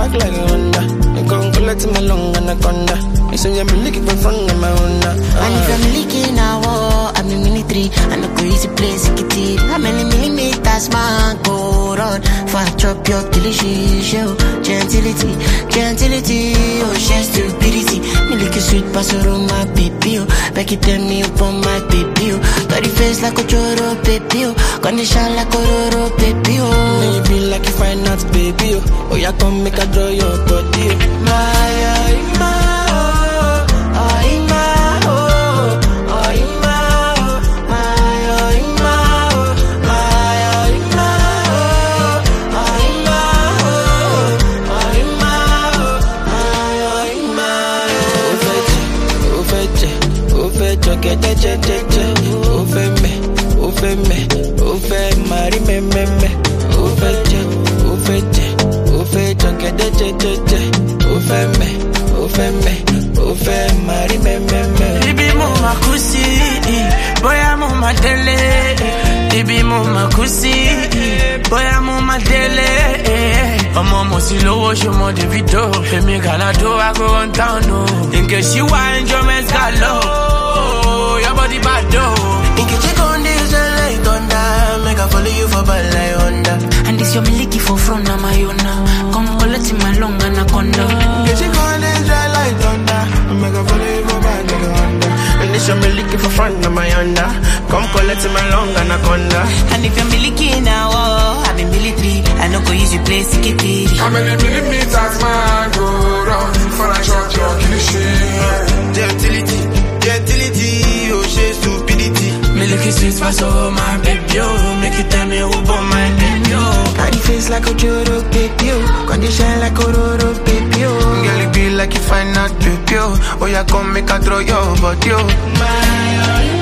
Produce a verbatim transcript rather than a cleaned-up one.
back like a Honda. You come collect my long anaconda. You say I'm licking in front of my Honda. Uh. And if I'm licking now, I'm in military. And I go easy place, get it. How many millimeters, man, go run? For I chop your delicious show. Gentility, gentility, oh, she's stupidity. Me lick a sweet pastor on my baby, oh. Back it tell me up on my baby, oh. Got the face like a choro, baby, oh. Condition like a roro, baby, oh. Maybe like you find out, baby, oh. Oh, yeah, come make a draw your body, oh. My, my, my. Che che che che, o fe me, o fe me, o fe mari me me me, o fe che, o fe che, o fe che che che che che, o fe me, o fe me, o fe mari me me me. Ibi mo makusi, boya mo madele. Ibi mo makusi, boya mo madele. Ọmọ mo si lówó ṣe mo Davido, èmi Canado I go run town no. In case you want enjoyment galore. Your body bad though. In case you gon' this like thunder, make I follow you for bad like Honda. And this your miliki for front of my own now. Come collect my long anaconda. In case you gon' this like thunder, make I follow you for bad like Honda. And this your miliki for front of my Honda. Come collect my long anaconda. And if you're miliki now, oh, I'm in military. I know go use your place to get it. How many millimeters man go round for a shot your cliche? Gentility, gentility. Stupidity. Me look at sweet pass over my baby, oh. Make it tell me who bought my baby, oh. Got the face like a Joro, baby, oh. Condition like a Roro, baby, oh. Girl, it be like you find out, baby, oh. Oh, yeah, come make a throw your body, oh. My,